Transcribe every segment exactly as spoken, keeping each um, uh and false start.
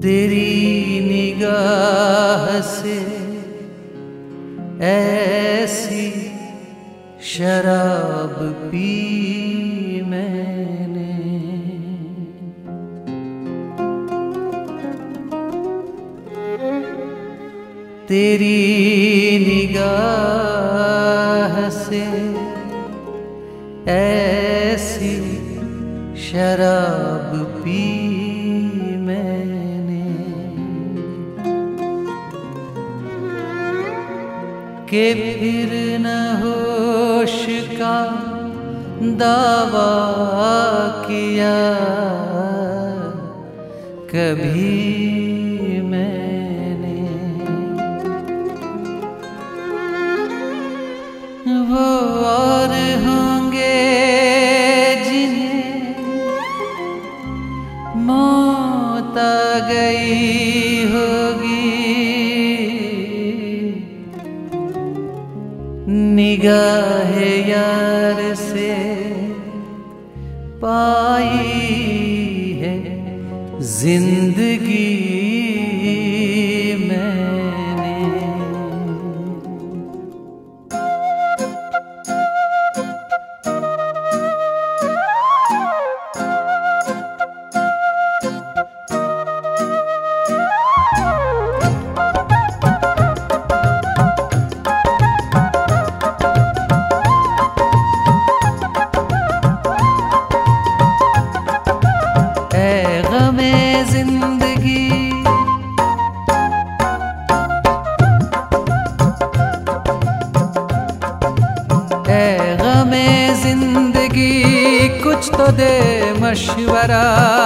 तेरी निगाह से ऐसी शराब पी मैंने, तेरी निगाह से ऐसी शराब पी मैंने कि फिर न होश का दावा किया कभी मैंने। वो और होंगे जिन्हें मौत आ गई होगी, निगाह यार से पाई है जिंदगी मैंने। कुछ तो दे मशवरा,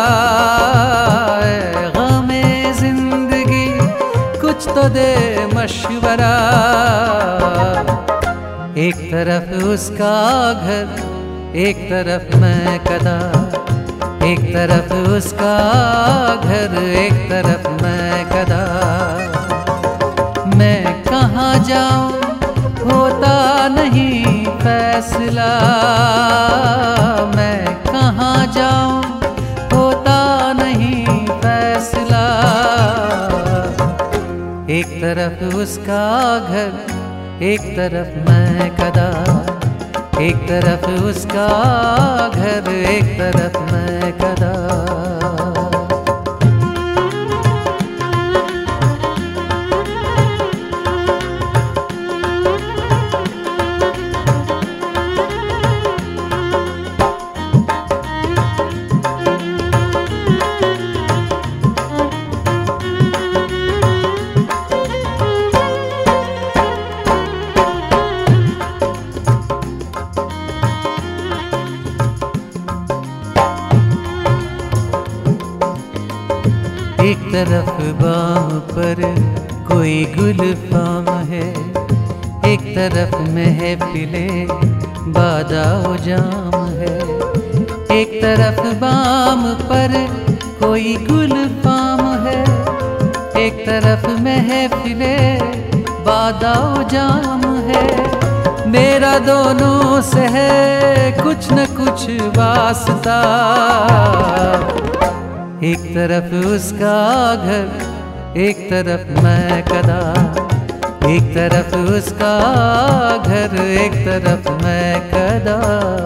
ग़मे ज़िंदगी कुछ तो दे मशवरा। एक तरफ उसका घर, एक तरफ मैं कदा, एक तरफ उसका घर, एक तरफ मैं कदा। मैं कहाँ जाऊँ होता नहीं फैसला, मैं कहाँ जाऊँ होता नहीं फैसला। एक तरफ उसका घर, एक तरफ मैं कदा, एक तरफ उसका घर, एक तरफ मैं कदा। एक तरफ बाम पर कोई गुल फाम है, एक तरफ महफिले बादाओ जाम है। एक तरफ बाम पर कोई गुल फाम है, एक तरफ महफिले बादाओ जाम है। मेरा दोनों से है कुछ न कुछ वास्ता, एक तरफ उसका घर, एक तरफ मैं कदा, एक तरफ उसका घर, एक तरफ मैं कदा।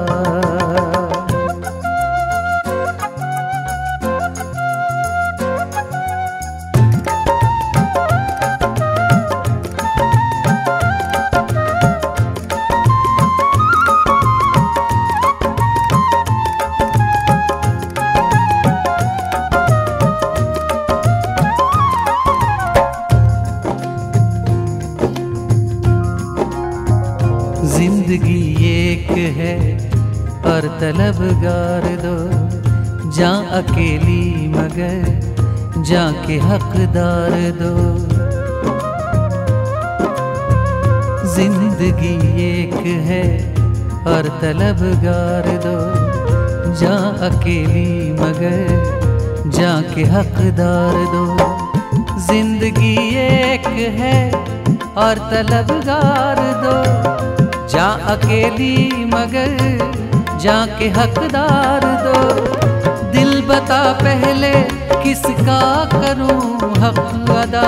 जिंदगी एक है और तलबगार दो, जां अकेली मगर जां के हकदार दो। जिंदगी एक है और तलबगार दो, जां अकेली मगर जां के हकदार दो। जिंदगी एक है और तलबगार दो, जा अकेली मगर जाके हकदार दो। दिल बता पहले किसका करूं हक अदा।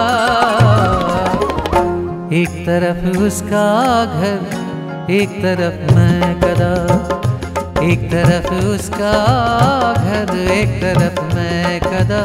एक तरफ उसका घर, एक तरफ मैं कदा। एक तरफ उसका घर, एक तरफ मैं कदा।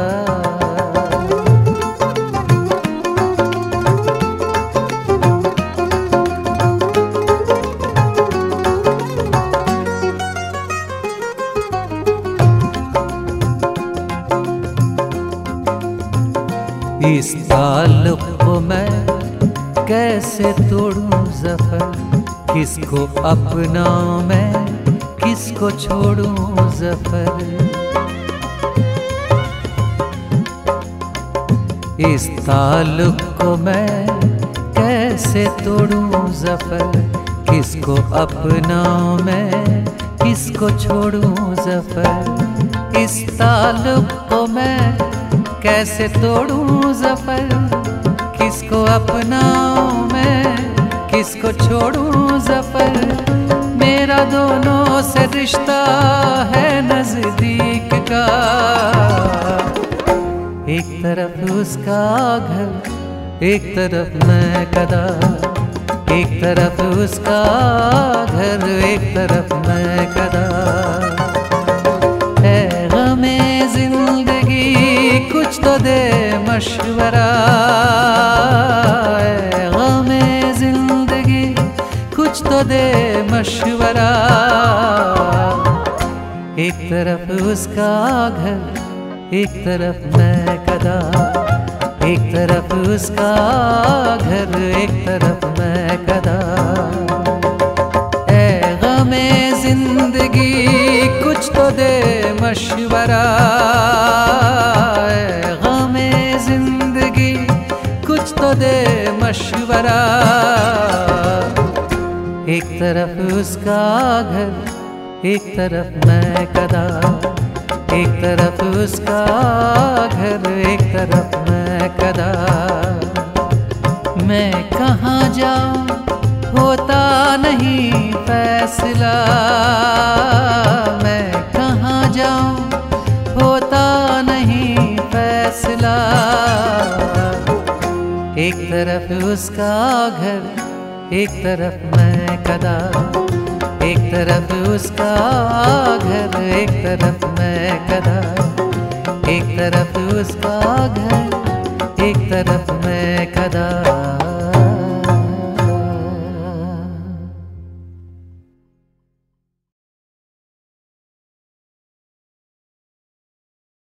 इस ताल्लुक को मैं कैसे तोड़ूं ज़फ़र, किसको अपनाऊं मैं किसको छोड़ूं ज़फ़र। इस ताल्लुक को मैं कैसे तोड़ूं ज़फ़र, किसको अपनाऊं मैं किसको छोड़ूं ज़फ़र। इस ताल्लुक को मैं कैसे तोड़ूं ज़फ़र, किसको अपनाऊं मैं किसको छोड़ूं ज़फ़र। मेरा दोनों से रिश्ता है नज़दीक का। एक तरफ उसका घर, एक तरफ मैं कदा। एक तरफ उसका घर, एक तरफ मैं कदा। है गमे जिंदगी कुछ तो दे मशवरा। है गमे जिंदगी कुछ तो दे मशवरा। एक तरफ उसका घर, एक तरफ मैं कदा। एक तरफ उसका घर, एक तरफ मैं कदा। ऐ गमे जिंदगी कुछ तो दे मशवरा। ऐ गमे जिंदगी कुछ तो दे मशवरा। एक तरफ उसका घर, एक तरफ मैं कदा। एक तरफ उसका घर, एक तरफ मैं कदा। मैं कहाँ जाऊँ होता नहीं फैसला। मैं कहाँ जाऊँ होता नहीं फैसला। एक तरफ उसका घर, एक तरफ मैं कदा। एक तरफ उसका घर, एक तरफ मैं कदा। एक तरफ उसका घर, एक तरफ मैं कदा।